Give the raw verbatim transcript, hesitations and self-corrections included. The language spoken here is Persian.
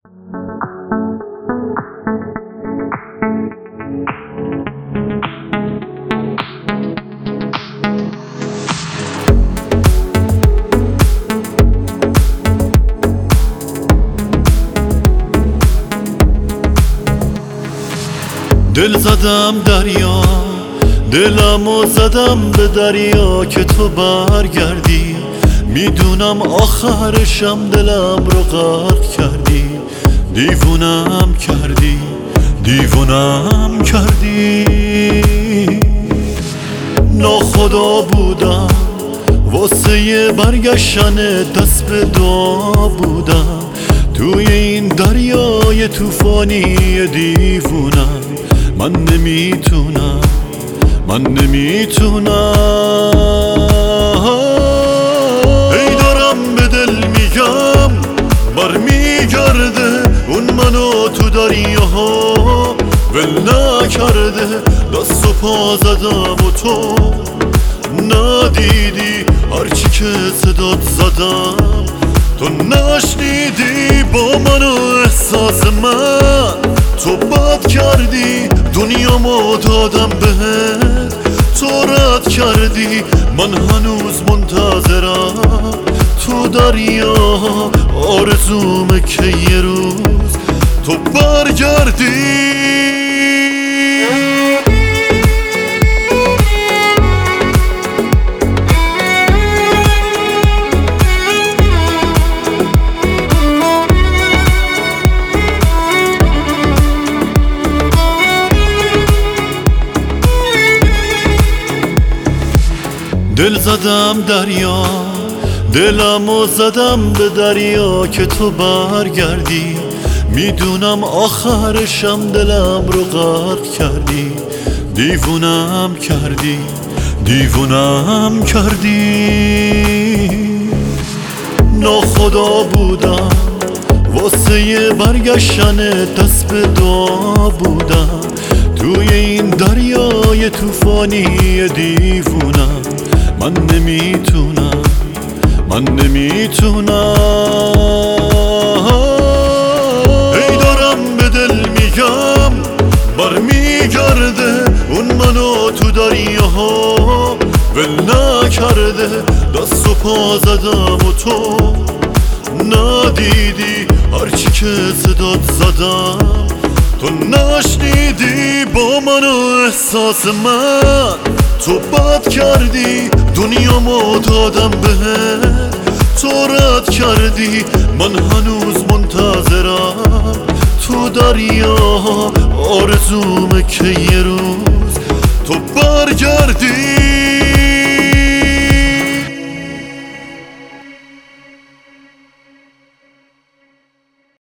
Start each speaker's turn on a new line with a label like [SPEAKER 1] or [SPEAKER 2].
[SPEAKER 1] دل زدم دریا، دلمو زدم به دریا که تو برگردی. میدونم آخرشم دلم رو غرق کردی. دیوونم کردی، دیوونم کردی. ناخدا بودم واسه برگشتن دست به دعا بودم. توی این دریای طوفانی دیوونم. من نمیتونم، من نمیتونم. ای دارم به دل میگم برمیگرده اون منو تو دریاها ول نکرده. دست و پا زدم و تو ندیدی، هرچی که صدات زدم تو نشنیدی. با من و احساس من تو بد کردی. دنیامو دادم بهت تو رد کردی. من هنوز منتظرم تو دریا. آرزومه که یه روز تو برگردی. دل زدم دریا، دلمو زدم به دریا که تو برگردی. میدونم آخرشم دلم رو غرق کردی. دیوونم کردی، دیوونم کردی. ناخدا بودم واسه برگشتن دست به دعا بودم. توی این دریای طوفانی دیوونم. من نمیتونم، من نمیتونم. ای دارم به دل میگم برمیگرده اون منو تو دریاها ول نکرده. دست و پا زدم و تو ندیدی، هرچی که صدات زدم تو نشنیدی. با من و احساس من تو بد کردی. دنیامو دادم بهت تو رد کردی. من هنوز منتظرم تو دریا. آرزومه که یه روز تو برگردی.